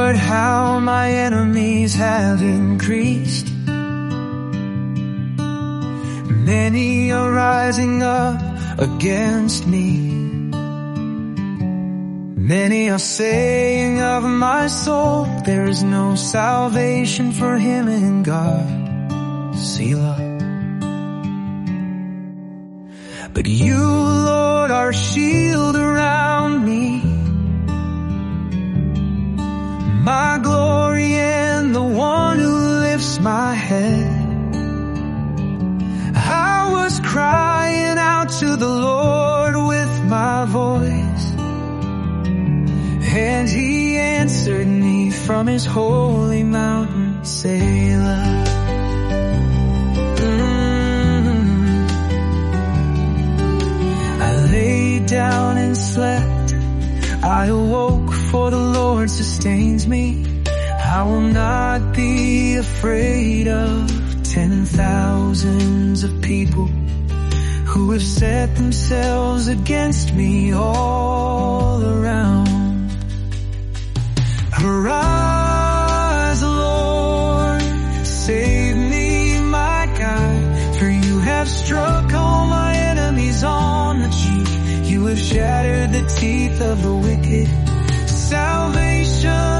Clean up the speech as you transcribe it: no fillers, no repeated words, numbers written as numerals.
Lord, how my enemies have increased. Many are rising up against me. Many are saying of my soul, there is no salvation for him in God. Selah. But you, Lord, are a shield around me, my glory and the one who lifts my head. I was crying out to the Lord with my voice, and he answered me from his holy mountain, Selah. I laid down and slept. I awoke, for the Lord sustains me. I will not be afraid of 10,000s of people who have set themselves against me all around. Arise, Lord, save me, my God, for you have struck all my enemies on the cheek. You have shattered the teeth of the wicked. Salvation